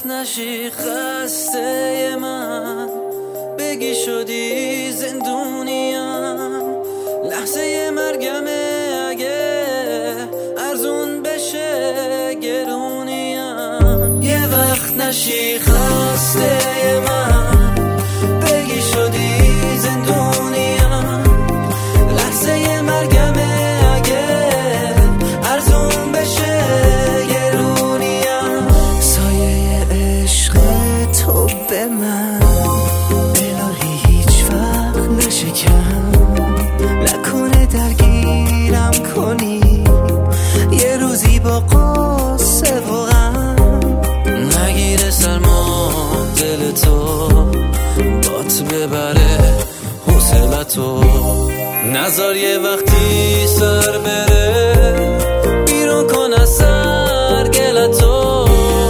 وقت نشی خسته من، بگی شدی زندونیم، لحظه مرگمه اگه ارزون بشه گرونیم. یه وقت نشی خسته من، بگی شدی زندونیم، لحظه مرگمه اگه ارزون بشه گرونیم. سایه عشق تو به من الهی هیچ وقت نشکم، نکنه درگیرم کنی یه روزی با قصه و غم. نگیره سرما دل تو، بات ببره حوصلتو، نذار یه وقتی سر بره بیرون کن از سر گلتو.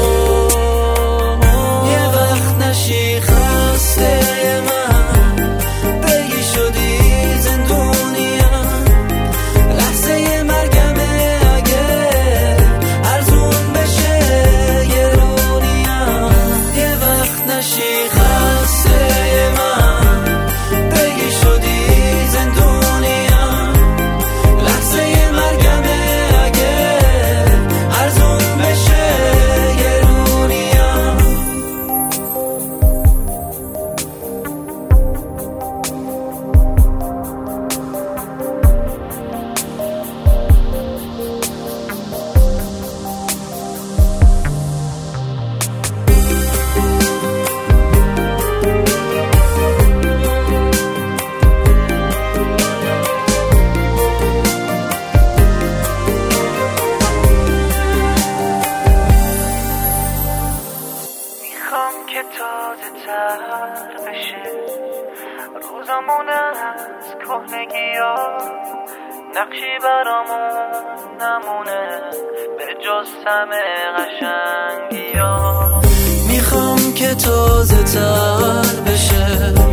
یه وقت نشی خسته من، بگی شدی زندونیم، لحظه مرگمه اگه ارزون بشه گرونیم. یه وقت نشی خسته من، بگی شدی زندونیم، لحظه مرگمه اگه ارزون بشه گرونیم. میخوام که تازه تر بشه روزامون از کهنگی ها، نقشی برامون نمونه به جز همه قشنگی ها. میخوام که تازه تر بشه